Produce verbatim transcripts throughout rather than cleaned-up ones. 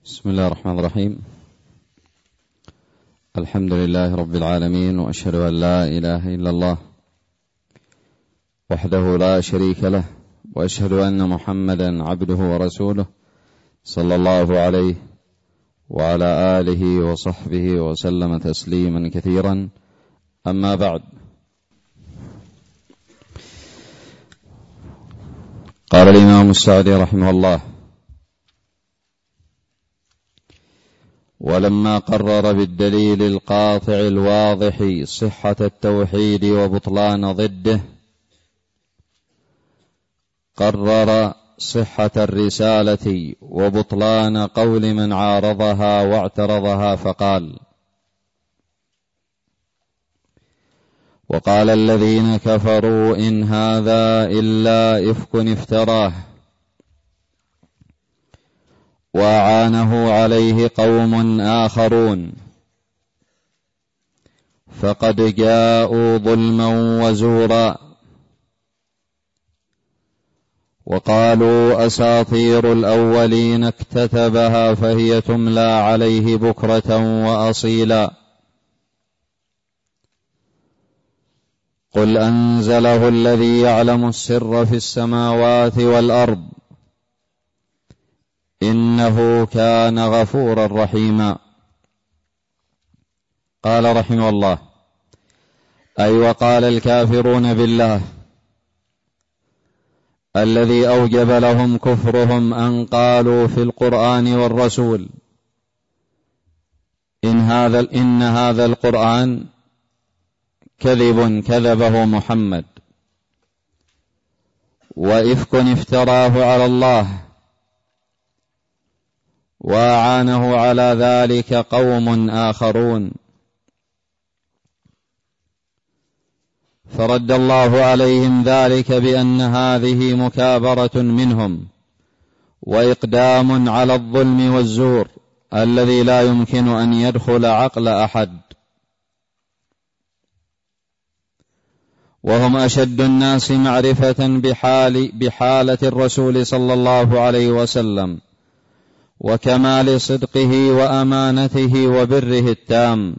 بسم الله الرحمن الرحيم. الحمد لله رب العالمين، وأشهد أن لا إله إلا الله وحده لا شريك له، وأشهد أن محمدا عبده ورسوله صلى الله عليه وعلى آله وصحبه وسلم تسليما كثيرا. أما بعد، قال الإمام السعدي رحمه الله: ولما قرر بالدليل القاطع الواضح صحة التوحيد وبطلان ضده، قرر صحة الرسالة وبطلان قول من عارضها واعترضها، فقال: وقال الذين كفروا إن هذا إلا إفك افتراه وأعانه عليه قوم آخرون، فقد جاءوا ظلما وزورا، وقالوا أساطير الأولين اكتتبها فهي تملى عليه بكرة وأصيلا. قل أنزله الذي يعلم السر في السماوات والأرض إنه كان غفورا رحيما. قال رحمه الله: أي وقال الكافرون بالله الذي أوجب لهم كفرهم أن قالوا في القرآن والرسول إن هذا, إن هذا القرآن كذب كذبه محمد، وإفك افتراه على الله، وأعانه على ذلك قوم آخرون. فرد الله عليهم ذلك بأن هذه مكابرة منهم وإقدام على الظلم والزور الذي لا يمكن أن يدخل عقل أحد، وهم أشد الناس معرفة بحال بحالة الرسول صلى الله عليه وسلم وكمال صدقه وأمانته وبره التام،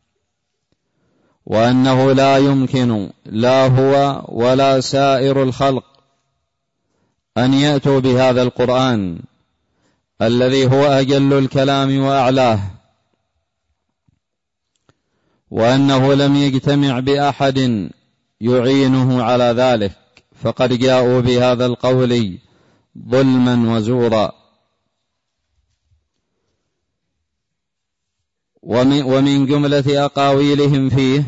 وأنه لا يمكن لا هو ولا سائر الخلق أن يأتوا بهذا القرآن الذي هو أجل الكلام وأعلاه، وأنه لم يجتمع بأحد يعينه على ذلك، فقد جاءوا بهذا القول ظلما وزورا. ومن جملة أقاويلهم فيه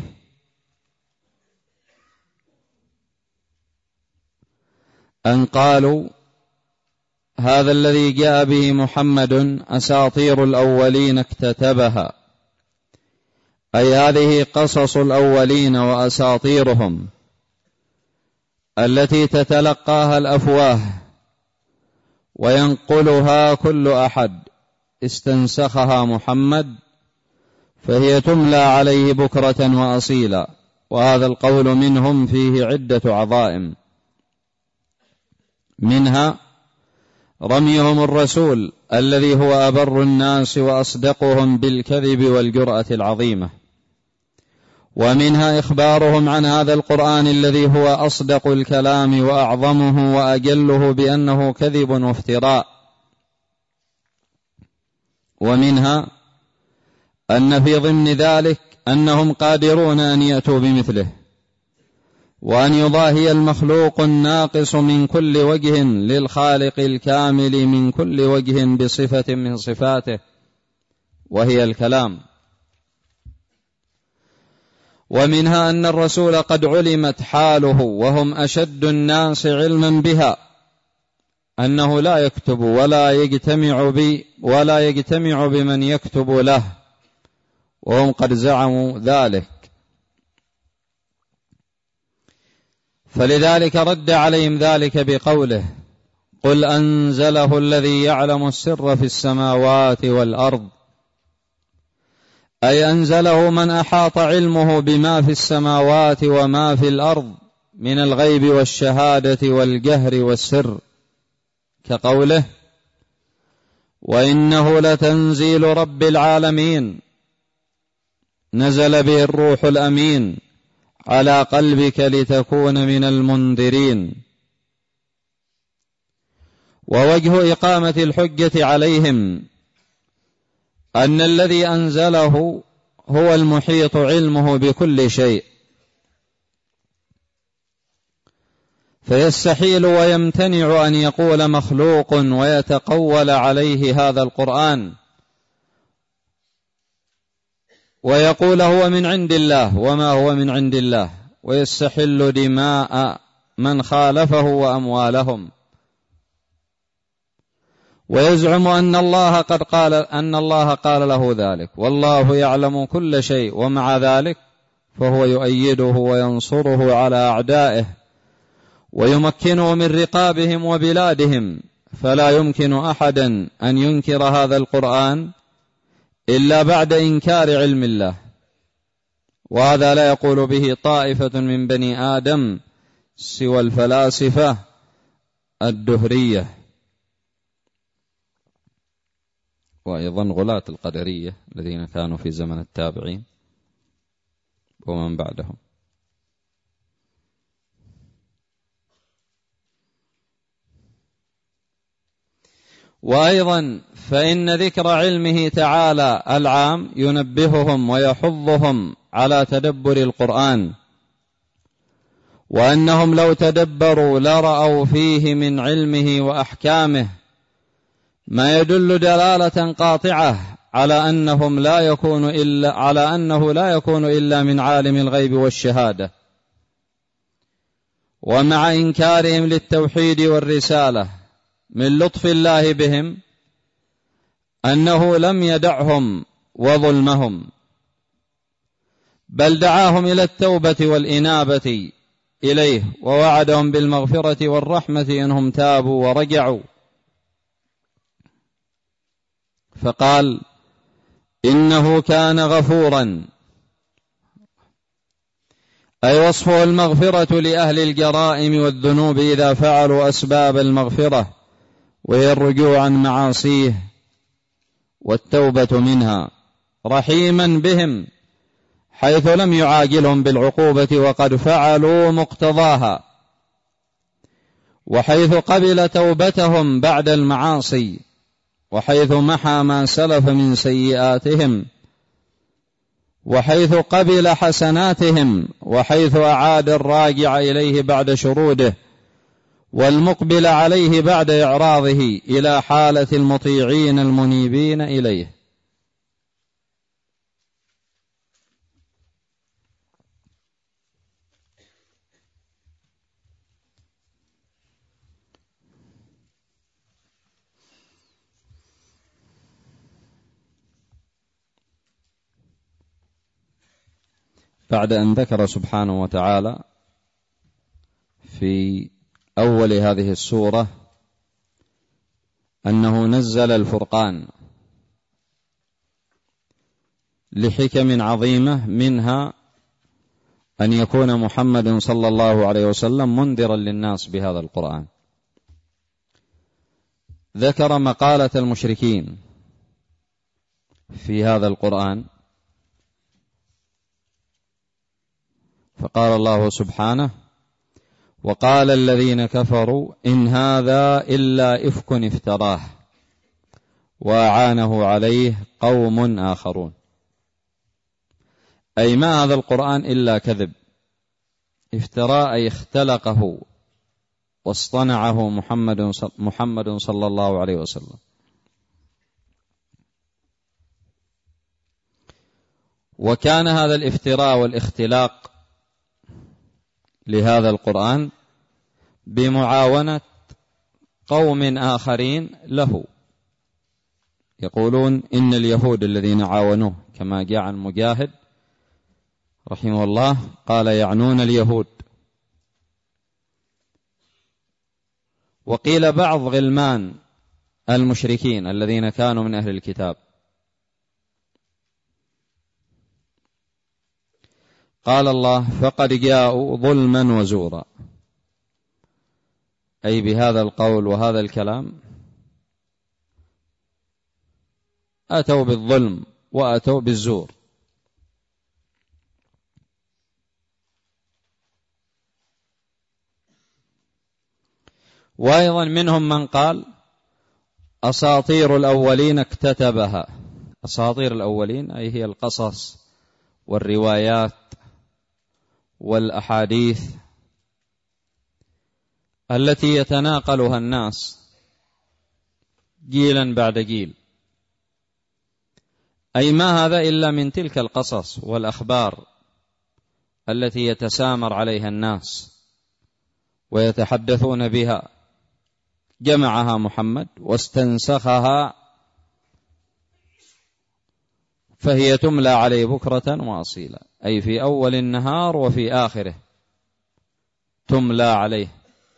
أن قالوا هذا الذي جاء به محمد أساطير الأولين اكتتبها، أي هذه قصص الأولين وأساطيرهم التي تتلقاها الأفواه وينقلها كل أحد استنسخها محمد، فهي تملى عليه بكرة وأصيلا. وهذا القول منهم فيه عدة عظائم، منها رميهم الرسول الذي هو أبر الناس وأصدقهم بالكذب والجرأة العظيمة، ومنها إخبارهم عن هذا القرآن الذي هو أصدق الكلام وأعظمه وأجله بأنه كذب وافتراء، ومنها أن في ضمن ذلك أنهم قادرون أن يأتوا بمثله، وأن يضاهي المخلوق الناقص من كل وجه للخالق الكامل من كل وجه بصفة من صفاته وهي الكلام. ومنها أن الرسول قد علمت حاله وهم أشد الناس علما بها أنه لا يكتب ولا يجتمع بي ولا يجتمع بمن يكتب له، وهم قد زعموا ذلك، فلذلك رد عليهم ذلك بقوله: قل أنزله الذي يعلم السر في السماوات والأرض، أي أنزله من أحاط علمه بما في السماوات وما في الأرض من الغيب والشهادة والجهر والسر، كقوله: وإنه لتنزيل رب العالمين نزل به الروح الأمين على قلبك لتكون من المنذرين. ووجه إقامة الحجة عليهم أن الذي أنزله هو المحيط علمه بكل شيء، فيستحيل ويمتنع أن يقول مخلوق ويتقول عليه هذا القرآن ويقول هو من عند الله وما هو من عند الله، ويستحل دماء من خالفه وأموالهم، ويزعم أن الله قد قال أن الله قال له ذلك، والله يعلم كل شيء، ومع ذلك فهو يؤيده وينصره على أعدائه ويمكنه من رقابهم وبلادهم. فلا يمكن أحدا أن ينكر هذا القرآن إلا بعد إنكار علم الله، وهذا لا يقول به طائفة من بني آدم سوى الفلاسفة الدهرية، وأيضا غلاة القدرية الذين كانوا في زمن التابعين ومن بعدهم. وأيضا فإن ذكر علمه تعالى العام ينبههم ويحضهم على تدبر القرآن، وأنهم لو تدبروا لرأوا فيه من علمه وأحكامه ما يدل دلالة قاطعة على أنهم لا يكون إلا على أنه لا يكون إلا من عالم الغيب والشهادة. ومع إنكارهم للتوحيد والرسالة من لطف الله بهم أنه لم يدعهم وظلمهم، بل دعاهم إلى التوبة والإنابة إليه، ووعدهم بالمغفرة والرحمة إنهم تابوا ورجعوا، فقال إنه كان غفورا، أي وصفه المغفرة لأهل الجرائم والذنوب إذا فعلوا أسباب المغفرة، وهي الرجوع عن معاصيه والتوبة منها، رحيما بهم حيث لم يعاجلهم بالعقوبة وقد فعلوا مقتضاها، وحيث قبل توبتهم بعد المعاصي، وحيث محى ما سلف من سيئاتهم، وحيث قبل حسناتهم، وحيث أعاد الراجع إليه بعد شروده والمقبل عليه بعد إعراضه إلى حالة المطيعين المنيبين إليه. بعد أن ذكر سبحانه وتعالى في أول هذه السورة أنه نزل الفرقان لحكم عظيمة، منها أن يكون محمد صلى الله عليه وسلم منذرا للناس بهذا القرآن. ذكر مقالة المشركين في هذا القرآن، فقال الله سبحانه: وقال الذين كفروا إن هذا إلا إفك افتراه وأعانه عليه قوم آخرون، أي ما هذا القرآن إلا كذب، افتراء أي اختلقه واصطنعه محمد محمد صلى الله عليه وسلم. وكان هذا الافتراء والاختلاق لهذا القرآن بمعاونة قوم آخرين له، يقولون إن اليهود الذين عاونوه، كما جاء عن مجاهد رحمه الله قال يعنون اليهود. وقيل بعض غلمان المشركين الذين كانوا من أهل الكتاب. قال الله: فقد جاءوا ظلما وزورا، أي بهذا القول وهذا الكلام أتوا بالظلم وأتوا بالزور. وأيضا منهم من قال أساطير الأولين اكتتبها. أساطير الأولين أي هي القصص والروايات والأحاديث التي يتناقلها الناس جيلا بعد جيل، أي ما هذا إلا من تلك القصص والأخبار التي يتسامر عليها الناس ويتحدثون بها، جمعها محمد واستنسخها فهي تملى عليه بكرة وأصيلا، أي في أول النهار وفي آخره تملى عليه.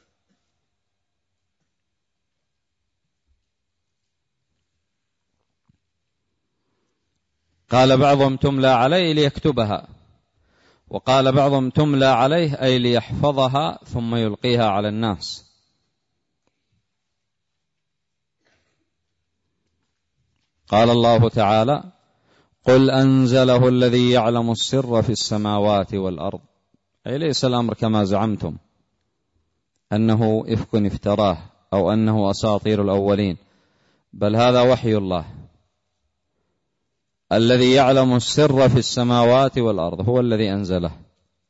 قال بعضهم تملى عليه ليكتبها، وقال بعضهم تملى عليه أي ليحفظها ثم يلقيها على الناس. قال الله تعالى قل أنزله الذي يعلم السر في السماوات والأرض، أي ليس الأمر كما زعمتم أنه إفك افتراه أو أنه أساطير الأولين، بل هذا وحي الله الذي يعلم السر في السماوات والأرض هو الذي أنزله.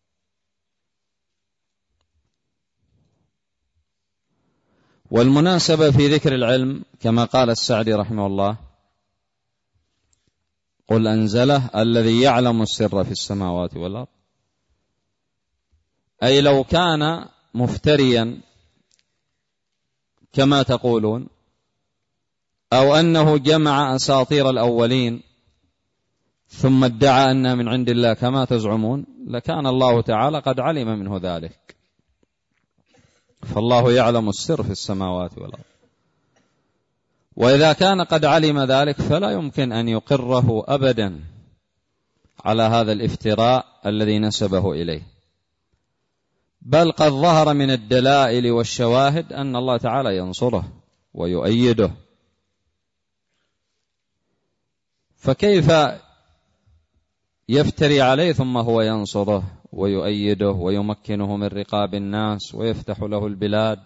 والمناسبة في ذكر العلم كما قال السعدي رحمه الله قل أنزله الذي يعلم السر في السماوات والأرض، أي لو كان مفتريا كما تقولون أو أنه جمع أساطير الأولين ثم ادعى أنها من عند الله كما تزعمون لكان الله تعالى قد علم منه ذلك، فالله يعلم السر في السماوات والأرض، وإذا كان قد علم ذلك فلا يمكن أن يقره أبدا على هذا الافتراء الذي نسبه إليه، بل قد ظهر من الدلائل والشواهد أن الله تعالى ينصره ويؤيده، فكيف يفتري عليه ثم هو ينصره ويؤيده ويمكنه من رقاب الناس ويفتح له البلاد؟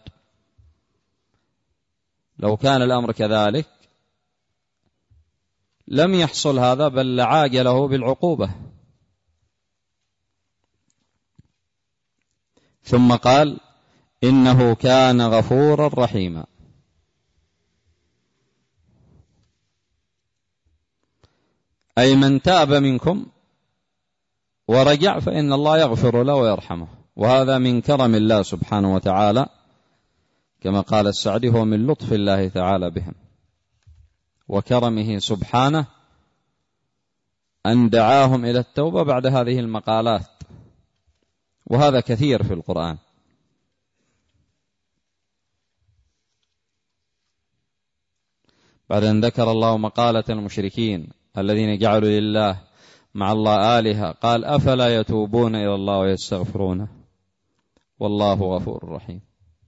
لو كان الأمر كذلك لم يحصل هذا، بل لعاجله بالعقوبة. ثم قال إنه كان غفورا رحيما، أي من تاب منكم ورجع فإن الله يغفر له ويرحمه، وهذا من كرم الله سبحانه وتعالى كما قال السعدي هو من لطف الله تعالى بهم وكرمه سبحانه أن دعاهم إلى التوبة بعد هذه المقالات، وهذا كثير في القرآن. بعد أن ذكر الله مقالة المشركين الذين جعلوا لله مع الله آلهة قال أفلا يتوبون إلى الله ويستغفرونه والله غفور رحيم.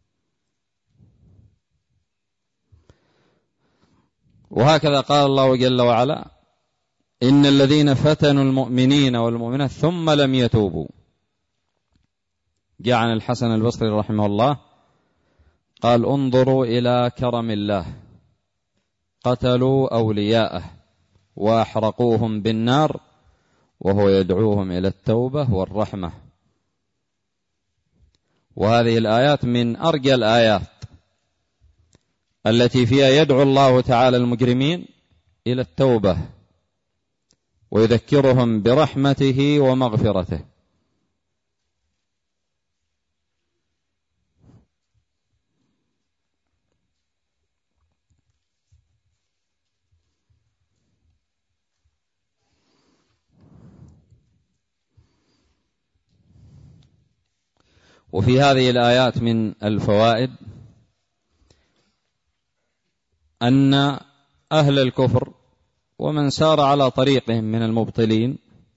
وهكذا قال الله جل وعلا إن الذين فتنوا المؤمنين والمؤمنات ثم لم يتوبوا. جاء عن الحسن البصري رحمه الله قال انظروا إلى كرم الله، قتلوا أولياءه وأحرقوهم بالنار وهو يدعوهم إلى التوبة والرحمة. وهذه الآيات من أرجى الآيات التي فيها يدعو الله تعالى المجرمين إلى التوبة ويذكرهم برحمته ومغفرته. وفي هذه الآيات من الفوائد أن أهل الكفر ومن سار على طريقهم من المبطلين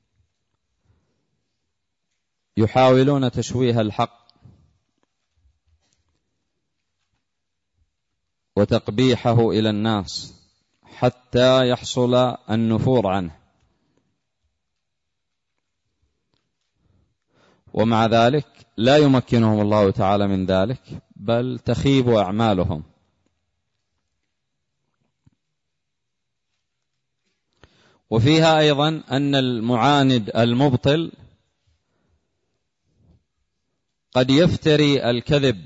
يحاولون تشويه الحق وتقبيحه إلى الناس حتى يحصل النفور عنه، ومع ذلك لا يمكنهم الله تعالى من ذلك، بل تخيب أعمالهم. وفيها أيضا أن المعاند المبطل قد يفتري الكذب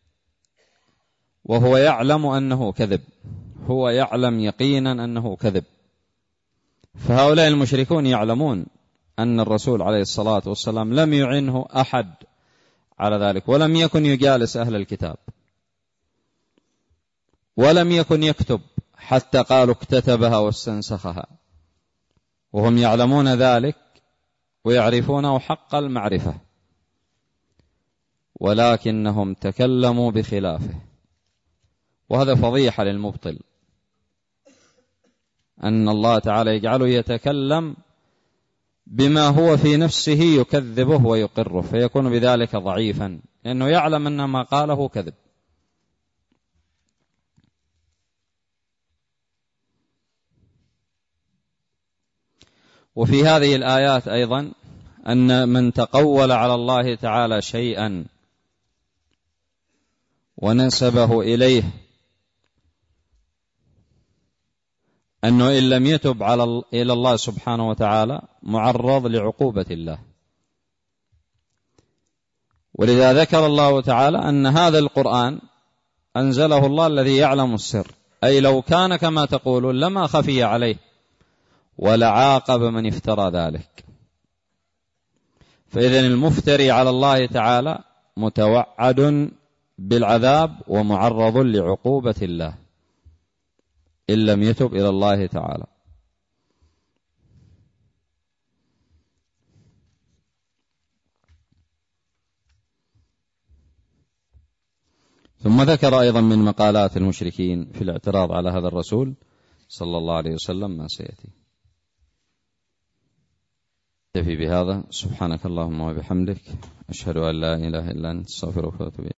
وهو يعلم أنه كذب، هو يعلم يقينا أنه كذب. فهؤلاء المشركون يعلمون أن الرسول عليه الصلاة والسلام لم يعنه أحد على ذلك، ولم يكن يجالس أهل الكتاب، ولم يكن يكتب حتى قالوا اكتتبها واستنسخها، وهم يعلمون ذلك ويعرفونه حق المعرفة، ولكنهم تكلموا بخلافه. وهذا فضيحة للمبطل، أن الله تعالى يجعله يتكلم بما هو في نفسه يكذبه ويقره، فيكون بذلك ضعيفا، لأنه يعلم أن ما قاله كذب. وفي هذه الآيات أيضا أن من تقول على الله تعالى شيئا ونسبه إليه أنه إن لم يتب على إلى الله سبحانه وتعالى معرض لعقوبة الله. ولذا ذكر الله تعالى أن هذا القرآن أنزله الله الذي يعلم السر، أي لو كان كما تقولون لما خفي عليه ولعاقب من افترى ذلك. فإذن المفتري على الله تعالى متوعد بالعذاب ومعرض لعقوبة الله إن لم يتب إلى الله تعالى. ثم ذكر أيضا من مقالات المشركين في الاعتراض على هذا الرسول صلى الله عليه وسلم ما سيأتي. نكتفي بهذا. سبحانك اللهم وبحمدك، أشهد أن لا إله إلا أنت، استغفرك وأتوب إليك.